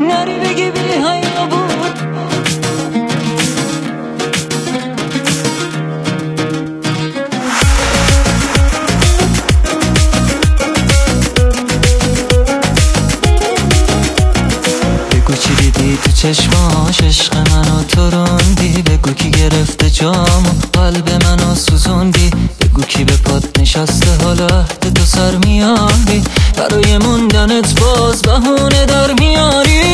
نری بگی بی حیا بود. بگو چی دیدی تو چشماش، عشق منو تو روندی. بگو کی گرفته جامو، قلب منو سوزوندی. بگو کی به پات نشسته حالا عهد تو سر میاری. برای موندنت باز بهونه در میاری.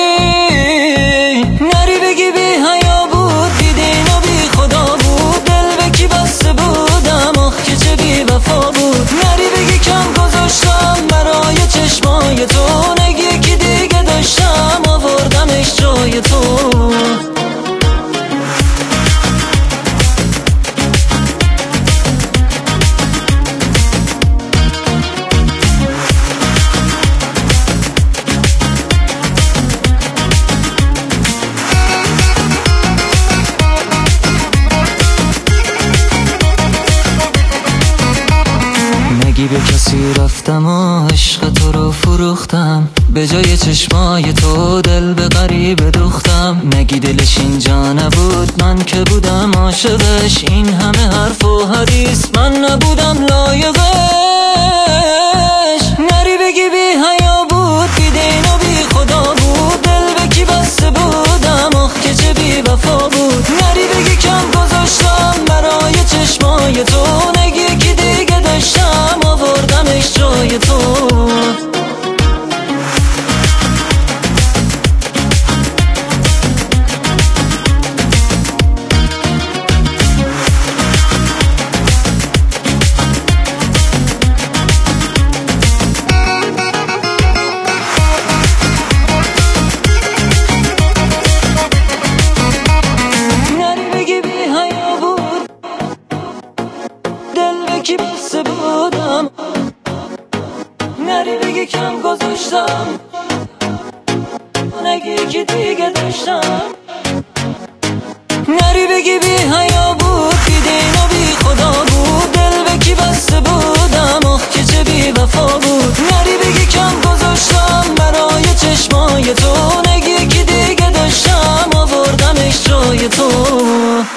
نری بگی بی حیا بود، بی دین و بی خدا بود. دل به کی بسته بودم، آخ که چه بی وفا بود. نری بگی کم گذاشتم برای چشمای تو. نگی کی دیگه داشتم آوردمش جای تو. نگی به کسی رفتم و عشق تو رو فروختم. به جای چشمای تو دل به غریبه دوختم. نگی دلش اینجا نبود، من که بودم عاشقش. این همه حرف و حدیث من نبودم لایقش. نری بگی بی حیا بود، بی دین و بی خدا بود. دل به کی بسته بودم، آخ که چه بی وفا بود. نری بگی کم گذاشتم برای چشمای تو. نگی کی دیگه داشتم آوردمش جای تو. کی بسته بودم، نری بگی کم گذاشتم. نگی کی دیگه داشتم. نری بگی بی حیا بود، بی دین و بی خدا بود. دل به کی بسته بودم، آخ که چه بی وفا بود. نری بگی کم گذاشتم برای چشمای تو. نگی کی دیگه داشتم آوردمش جای تو.